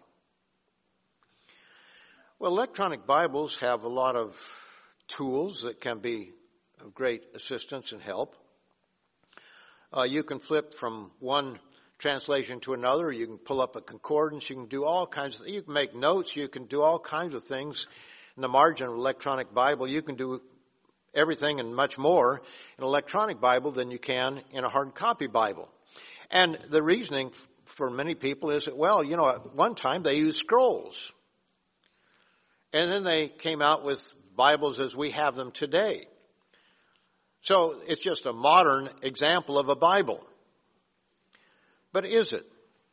Well, electronic Bibles have a lot of tools that can be of great assistance and help. You can flip from one translation to another. You can pull up a concordance. You can do all kinds of, you can make notes. You can do all kinds of things in the margin of an electronic Bible. You can do everything and much more in an electronic Bible than you can in a hard copy Bible. And the reasoning for many people is that, at one time they used scrolls. And then they came out with Bibles as we have them today. So it's just a modern example of a Bible. But is it?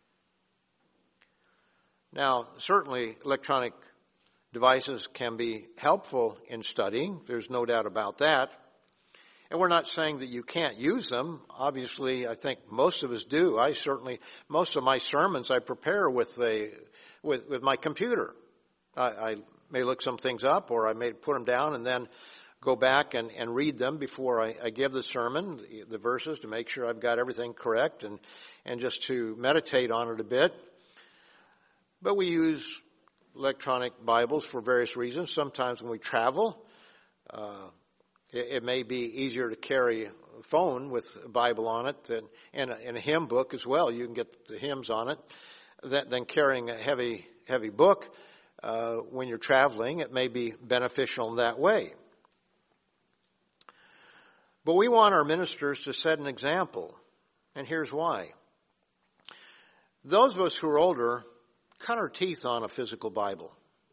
Now, certainly electronic devices can be helpful in studying. There's no doubt about that. And we're not saying that you can't use them. Obviously, I think most of us do. Most of my sermons I prepare with my computer. I may look some things up, or I may put them down and then go back and read them before I give the sermon, the verses, to make sure I've got everything correct and just to meditate on it a bit. But we use electronic Bibles for various reasons. Sometimes when we travel, it may be easier to carry a phone with a Bible on it and a hymn book as well. You can get the hymns on it than carrying a heavy book. When you're traveling, it may be beneficial in that way. But we want our ministers to set an example, and here's why. Those of us who are older cut our teeth on a physical Bible.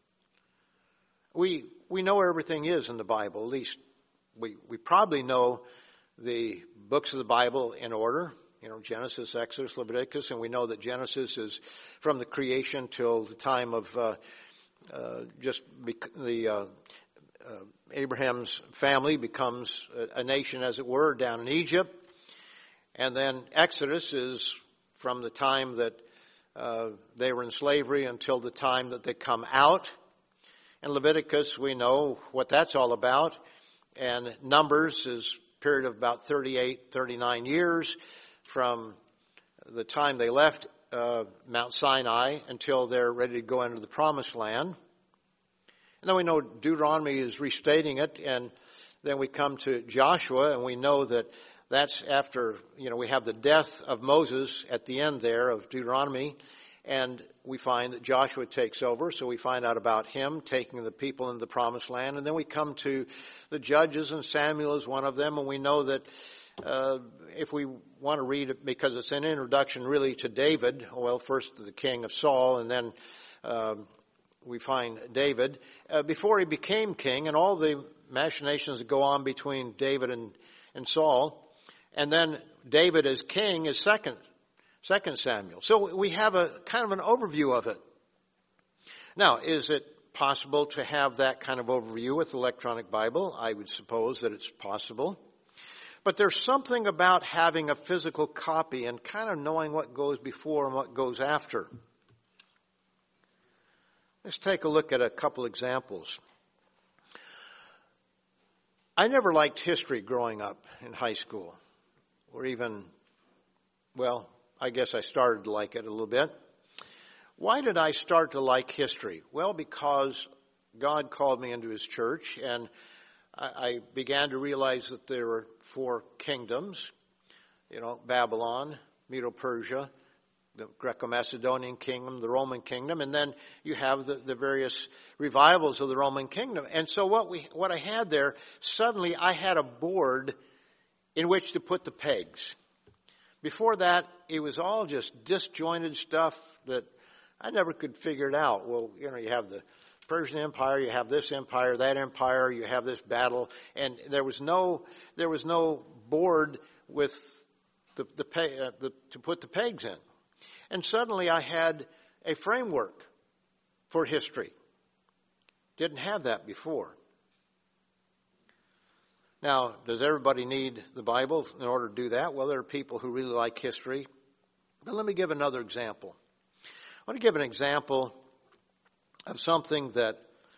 We know where everything is in the Bible. At least we probably know the books of the Bible in order. Genesis, Exodus, Leviticus, and we know that Genesis is from the creation till the time of Abraham's family becomes a nation, as it were, down in Egypt. And then Exodus is from the time that they were in slavery until the time that they come out. In Leviticus, we know what that's all about. And Numbers is a period of about 38, 39 years from the time they left Mount Sinai until they're ready to go into the Promised Land. And then we know Deuteronomy is restating it, and then we come to Joshua, and we know that that's after, we have the death of Moses at the end there of Deuteronomy, and we find that Joshua takes over, so we find out about him taking the people into the Promised Land. And then we come to the Judges, and Samuel is one of them, and we know that if we want to read it, because it's an introduction really to David, first to the king of Saul, and then we find David, before he became king, and all the machinations that go on between David and Saul. And then David as king is second Samuel. So we have a kind of an overview of it. Now, is it possible to have that kind of overview with the electronic Bible? I would suppose that it's possible. But there's something about having a physical copy and kind of knowing what goes before and what goes after. Let's take a look at a couple examples. I never liked history growing up in high school, or even, I guess I started to like it a little bit. Why did I start to like history? Well, because God called me into His church, and I began to realize that there were 4 kingdoms, Babylon, Medo-Persia, the Greco-Macedonian kingdom, the Roman kingdom, and then you have the various revivals of the Roman kingdom. And so what I had there, suddenly I had a board in which to put the pegs. Before that, it was all just disjointed stuff that I never could figure it out. Well, you have the Persian Empire, you have this empire, that empire, you have this battle, and there was no board with to put the pegs in. And suddenly I had a framework for history. Didn't have that before. Now, does everybody need the Bible in order to do that? Well, there are people who really like history. But let me give another example. I want to give an example of something that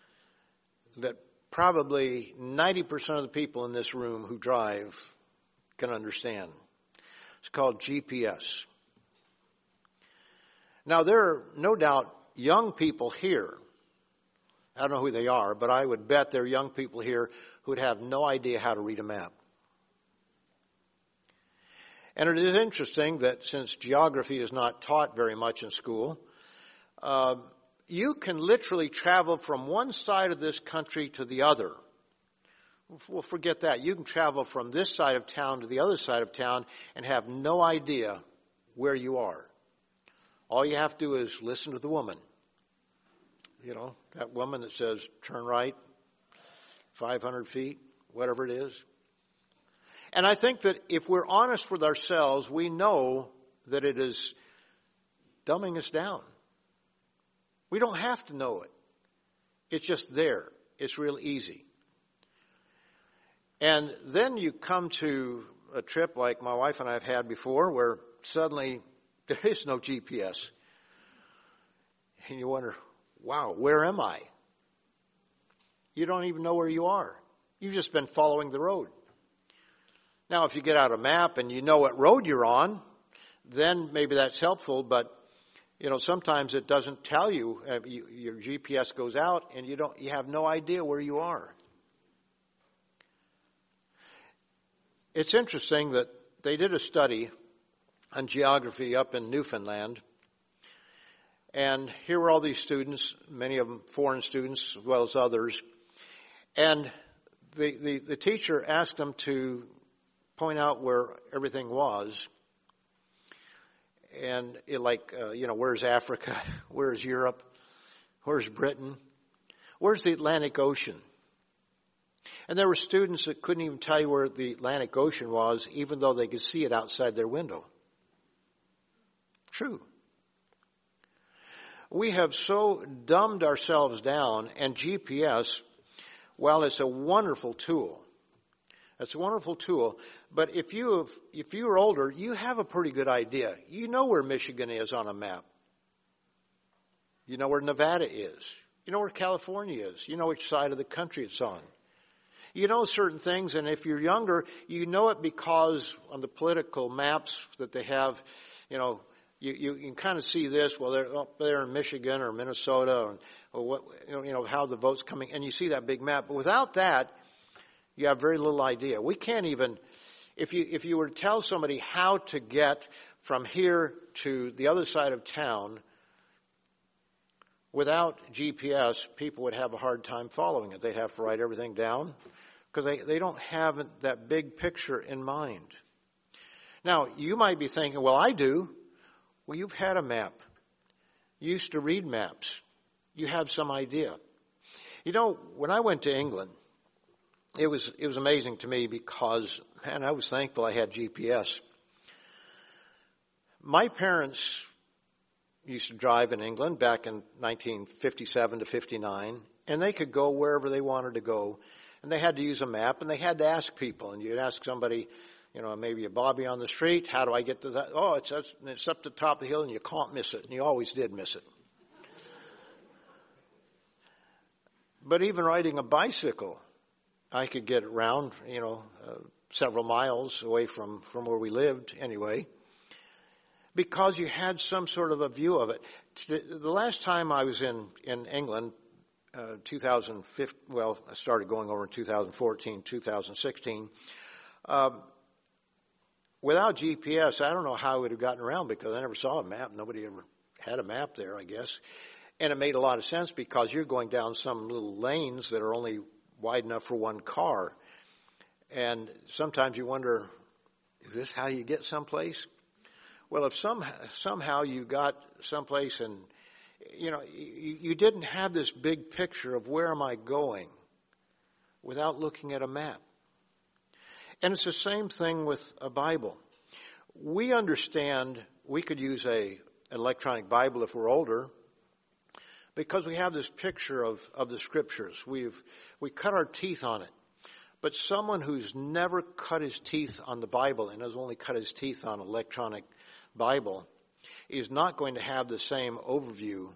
probably 90% of the people in this room who drive can understand. It's called GPS. Now, there are no doubt young people here. I don't know who they are, but I would bet there are young people here who would have no idea how to read a map. And it is interesting that since geography is not taught very much in school, you can literally travel from one side of this country to the other. Well, forget that. You can travel from this side of town to the other side of town and have no idea where you are. All you have to do is listen to the woman. That woman that says, turn right, 500 feet, whatever it is. And I think that if we're honest with ourselves, we know that it is dumbing us down. We don't have to know it. It's just there. It's real easy. And then you come to a trip like my wife and I have had before where suddenly there is no GPS. And you wonder, wow, where am I? You don't even know where you are. You've just been following the road. Now, if you get out a map and you know what road you're on, then maybe that's helpful, but sometimes it doesn't tell you. Your GPS goes out and you have no idea where you are. It's interesting that they did a study on geography up in Newfoundland. And here were all these students, many of them foreign students as well as others. And the teacher asked them to point out where everything was. And where's Africa? Where's Europe? Where's Britain? Where's the Atlantic Ocean? And there were students that couldn't even tell you where the Atlantic Ocean was, even though they could see it outside their window. True. We have so dumbed ourselves down, and GPS, while it's a wonderful tool, It's a wonderful tool. But if you're older, you have a pretty good idea. You know where Michigan is on a map. You know where Nevada is. You know where California is. You know which side of the country it's on. You know certain things, and if you're younger, you know it because on the political maps that they have, you can kind of see this. Well, they're up there in Michigan or Minnesota, or what, how the vote's coming, and you see that big map. But without that, you have very little idea. We can't even, if you were to tell somebody how to get from here to the other side of town, without GPS, people would have a hard time following it. They'd have to write everything down because they don't have that big picture in mind. Now, you might be thinking, well, I do. Well, you've had a map. You used to read maps. You have some idea. When I went to England, it was amazing to me because, man, I was thankful I had GPS. My parents used to drive in England back in 1957 to 59, and they could go wherever they wanted to go, and they had to use a map, and they had to ask people, and you'd ask somebody, maybe a Bobby on the street, how do I get to that? Oh, it's up the top of the hill, and you can't miss it, and you always did miss it. But even riding a bicycle, I could get around, several miles away from where we lived anyway, because you had some sort of a view of it. The last time I was in England, 2015, well, I started going over in 2014, 2016. Without GPS, I don't know how I would have gotten around because I never saw a map. Nobody ever had a map there, I guess. And it made a lot of sense because you're going down some little lanes that are only wide enough for one car. And sometimes you wonder, is this how you get someplace? Well, if somehow you got someplace and, you didn't have this big picture of where am I going without looking at a map. And it's the same thing with a Bible. We understand we could use an electronic Bible if we're older because we have this picture of the Scriptures. We cut our teeth on it. But someone who's never cut his teeth on the Bible and has only cut his teeth on electronic Bible is not going to have the same overview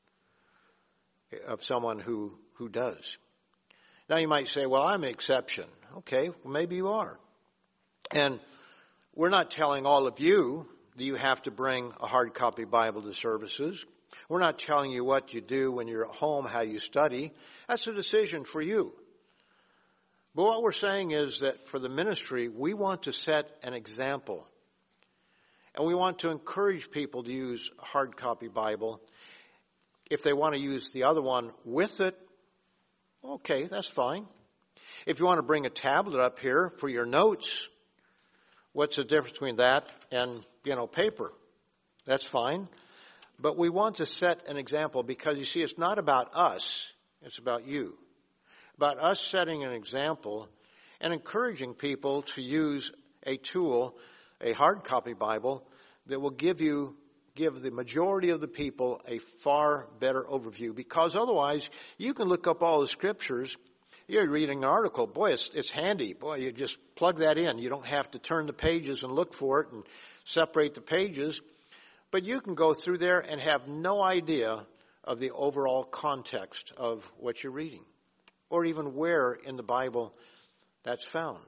of someone who does. Now you might say, well, I'm an exception. Okay, well, maybe you are. And we're not telling all of you that you have to bring a hard copy Bible to services. We're not telling you what you do when you're at home, how you study. That's a decision for you. But what we're saying is that for the ministry, we want to set an example. And we want to encourage people to use a hard copy Bible. If they want to use the other one with it, okay, that's fine. If you want to bring a tablet up here for your notes, what's the difference between that and, paper? That's fine. But we want to set an example because, you see, it's not about us. It's about you. About us setting an example and encouraging people to use a tool, a hard copy Bible, that will give the majority of the people a far better overview. Because otherwise, you can look up all the Scriptures. You're reading an article. Boy, it's handy. Boy, you just plug that in. You don't have to turn the pages and look for it and separate the pages. But you can go through there and have no idea of the overall context of what you're reading, or even where in the Bible that's found.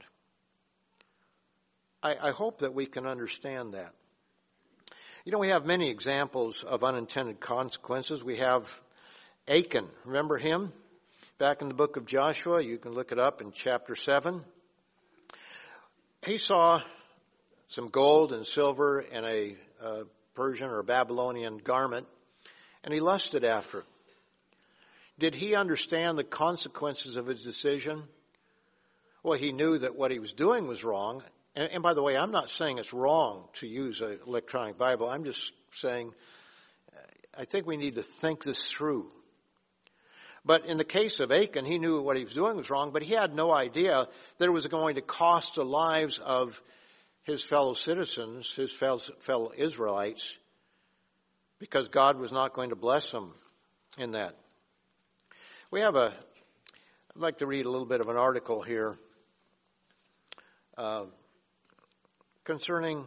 I hope that we can understand that. We have many examples of unintended consequences. We have Achan. Remember him? Back in the book of Joshua, you can look it up in chapter 7. He saw some gold and silver in a Persian or Babylonian garment, and he lusted after it. Did he understand the consequences of his decision? Well, he knew that what he was doing was wrong. And by the way, I'm not saying it's wrong to use an electronic Bible. I'm just saying I think we need to think this through. But in the case of Achan, he knew what he was doing was wrong, but he had no idea that it was going to cost the lives of his fellow citizens, his fellow Israelites, because God was not going to bless them in that. I'd like to read a little bit of an article here. concerning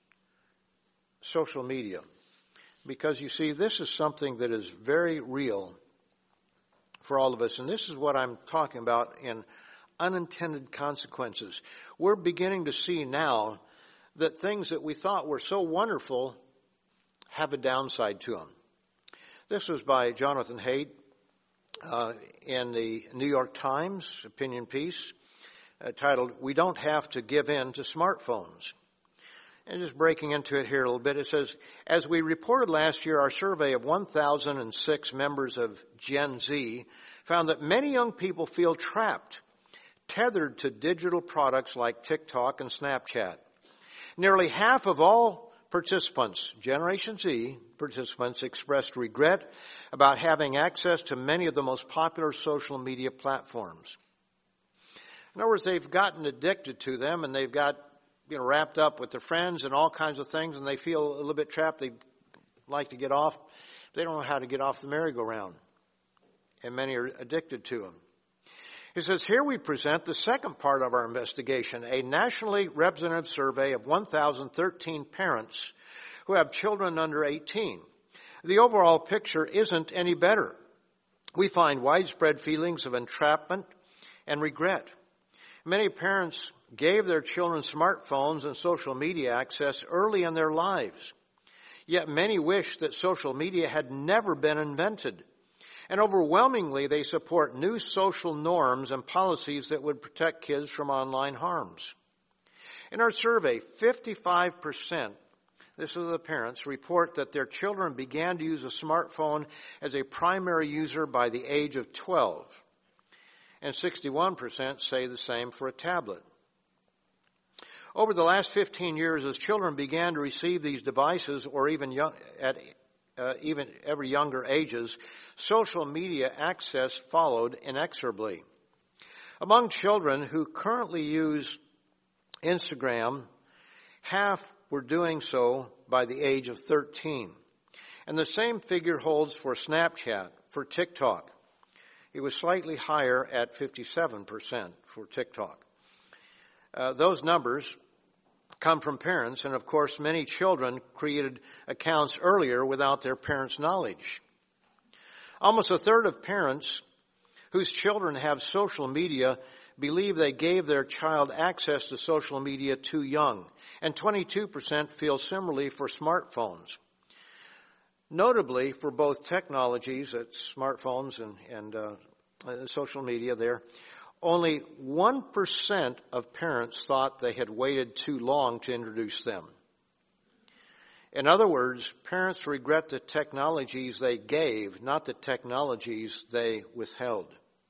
social media. Because you see, this is something that is very real for all of us. And this is what I'm talking about in unintended consequences. We're beginning to see now that things that we thought were so wonderful have a downside to them. This was by Jonathan Haidt in the New York Times opinion piece titled, "We Don't Have to Give In to Smartphones." And just breaking into it here a little bit, it says, as we reported last year, our survey of 1,006 members of Gen Z found that many young people feel trapped, tethered to digital products like TikTok and Snapchat. Nearly half of all participants, Generation Z participants, expressed regret about having access to many of the most popular social media platforms. In other words, they've gotten addicted to them, and they've got wrapped up with their friends and all kinds of things, and they feel a little bit trapped. They'd like to get off. They don't know how to get off the merry-go-round, and many are addicted to them. He says, here we present the second part of our investigation, a nationally representative survey of 1,013 parents who have children under 18. The overall picture isn't any better. We find widespread feelings of entrapment and regret. Many parents gave their children smartphones and social media access early in their lives. Yet many wish that social media had never been invented. And overwhelmingly, they support new social norms and policies that would protect kids from online harms. In our survey, 55%, this is the parents, report that their children began to use a smartphone as a primary user by the age of 12. And 61% say the same for a tablet. Over the last 15 years, as children began to receive these devices, or even even ever younger ages, social media access followed inexorably. Among children who currently use Instagram, half were doing so by the age of 13. And the same figure holds for Snapchat, for TikTok. It was slightly higher at 57% for TikTok. Those numbers come from parents, and of course many children created accounts earlier without their parents' knowledge. Almost a third of parents whose children have social media believe they gave their child access to social media too young, and 22% feel similarly for smartphones. Notably, for both technologies, it's smartphones and social media there, only 1% of parents thought they had waited too long to introduce them. In other words, parents regret the technologies they gave, not the technologies they withheld.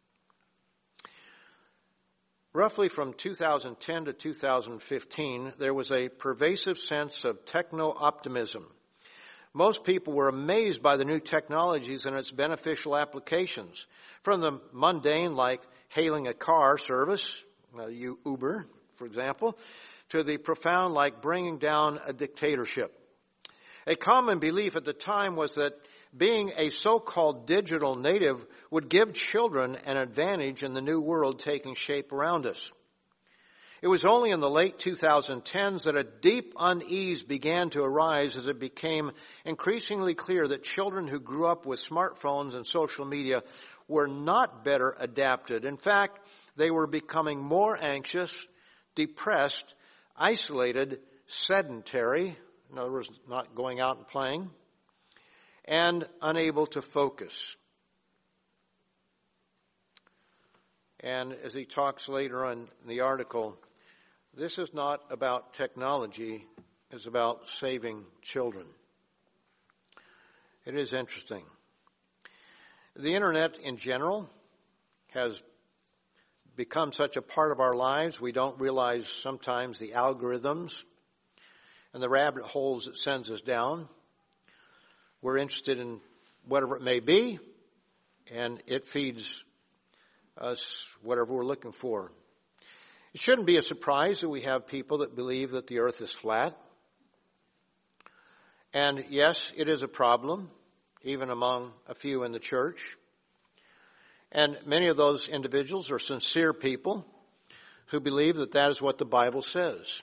Roughly from 2010 to 2015, there was a pervasive sense of techno-optimism. Most people were amazed by the new technologies and its beneficial applications, from the mundane like hailing a car service, Uber, for example, to the profound like bringing down a dictatorship. A common belief at the time was that being a so-called digital native would give children an advantage in the new world taking shape around us. It was only in the late 2010s that a deep unease began to arise as it became increasingly clear that children who grew up with smartphones and social media were not better adapted. In fact, they were becoming more anxious, depressed, isolated, sedentary, in other words, not going out and playing, and unable to focus. And as he talks later on in the article, this is not about technology, it's about saving children. It is interesting. The internet in general has become such a part of our lives, we don't realize sometimes the algorithms and the rabbit holes it sends us down. We're interested in whatever it may be, and it feeds us whatever we're looking for. It shouldn't be a surprise that we have people that believe that the earth is flat. And yes, it is a problem, even among a few in the church. And many of those individuals are sincere people who believe that that is what the Bible says.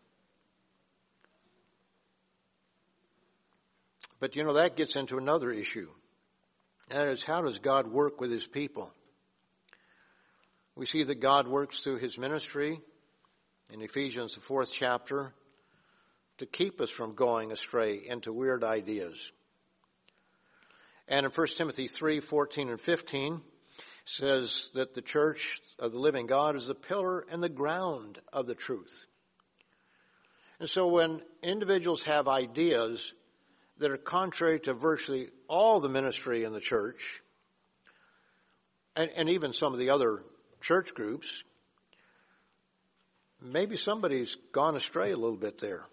But that gets into another issue. That is, how does God work with his people? We see that God works through his ministry in Ephesians, the 4th chapter, to keep us from going astray into weird ideas. And in 1 Timothy 3:14 and 15, says that the church of the living God is the pillar and the ground of the truth. And so when individuals have ideas that are contrary to virtually all the ministry in the church, and even some of the other church groups, maybe somebody's gone astray a little bit there.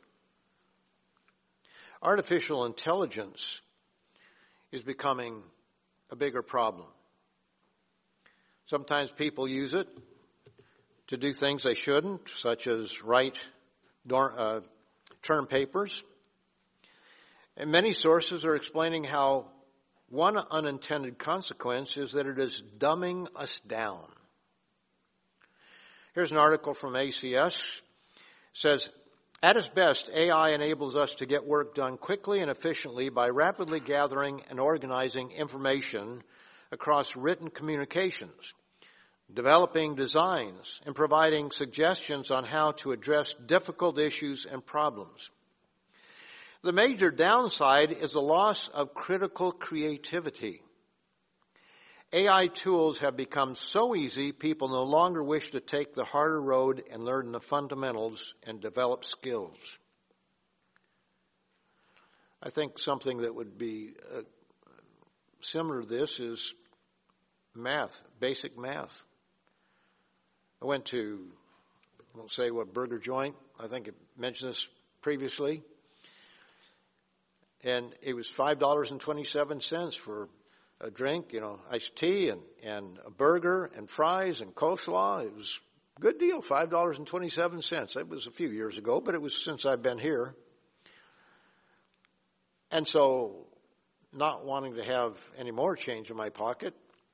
Artificial intelligence is becoming a bigger problem. Sometimes people use it to do things they shouldn't, such as write term papers. And many sources are explaining how one unintended consequence is that it is dumbing us down. Here's an article from ACS. It says, at its best, AI enables us to get work done quickly and efficiently by rapidly gathering and organizing information across written communications, developing designs, and providing suggestions on how to address difficult issues and problems. The major downside is the loss of critical creativity. AI tools have become so easy, people no longer wish to take the harder road and learn the fundamentals and develop skills. I think something that would be similar to this is math, basic math. I went to, I won't say what burger joint, I think I mentioned this previously, and it was $5.27 for a drink, iced tea and a burger and fries and coleslaw. It was a good deal, $5.27. It was a few years ago, but it was since I've been here. And so, not wanting to have any more change in my pocket,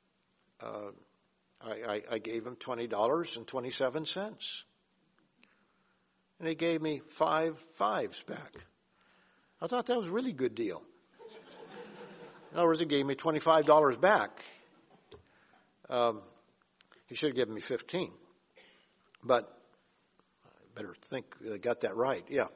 I gave him $20.27. And he gave me 5 fives back. I thought that was a really good deal. In other words, he gave me $25 back. He should have given me 15. But I better think I got that right. Yeah.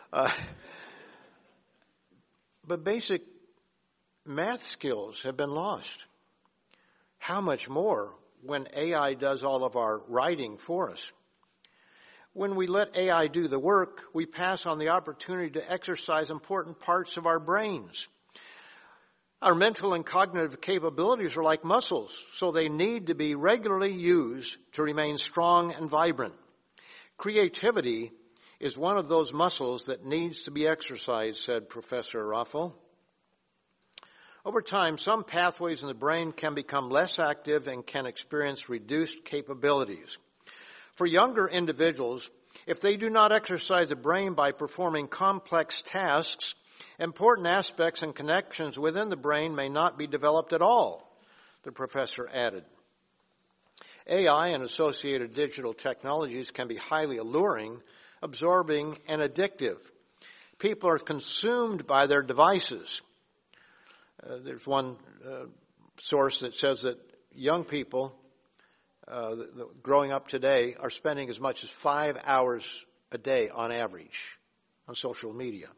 But basic math skills have been lost. How much more when AI does all of our writing for us? When we let AI do the work, we pass on the opportunity to exercise important parts of our brains. Our mental and cognitive capabilities are like muscles, so they need to be regularly used to remain strong and vibrant. Creativity is one of those muscles that needs to be exercised, said Professor Raffel. Over time, some pathways in the brain can become less active and can experience reduced capabilities. For younger individuals, if they do not exercise the brain by performing complex tasks, important aspects and connections within the brain may not be developed at all, the professor added. AI and associated digital technologies can be highly alluring, absorbing, and addictive. People are consumed by their devices. There's one source that says that young people growing up today are spending as much as 5 hours a day on average on social media.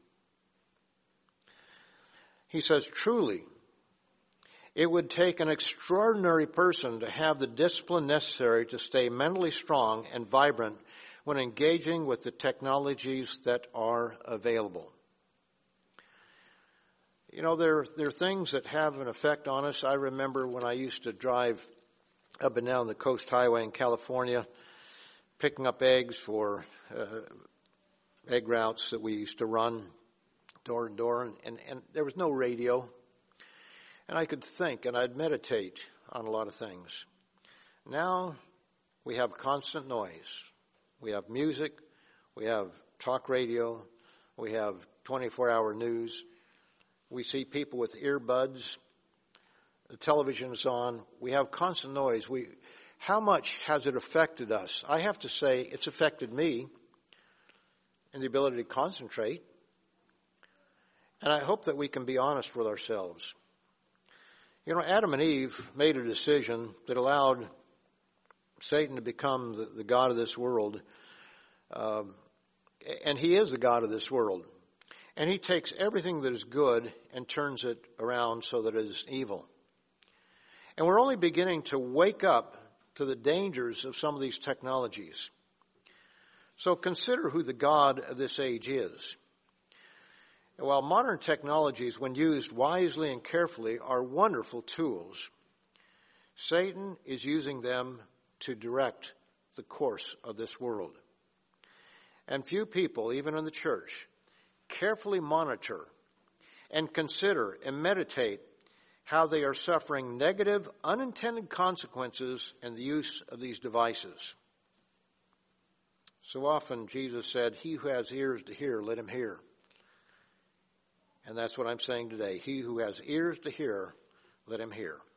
He says, truly, it would take an extraordinary person to have the discipline necessary to stay mentally strong and vibrant when engaging with the technologies that are available. There are things that have an effect on us. I remember when I used to drive up and down the Coast Highway in California, picking up eggs for egg routes that we used to run door to door, and there was no radio. And I could think and I'd meditate on a lot of things. Now we have constant noise. We have music. We have talk radio. We have 24-hour news. We see people with earbuds. The television is on. We have constant noise. how much has it affected us? I have to say it's affected me in the ability to concentrate. And I hope that we can be honest with ourselves. You know, Adam and Eve made a decision that allowed Satan to become the god of this world. And he is the god of this world. And he takes everything that is good and turns it around so that it is evil. And we're only beginning to wake up to the dangers of some of these technologies. So consider who the god of this age is. While modern technologies, when used wisely and carefully, are wonderful tools, Satan is using them to direct the course of this world. And few people, even in the church, carefully monitor and consider and meditate how they are suffering negative, unintended consequences in the use of these devices. So often Jesus said, "He who has ears to hear, let him hear." And that's what I'm saying today. He who has ears to hear, let him hear.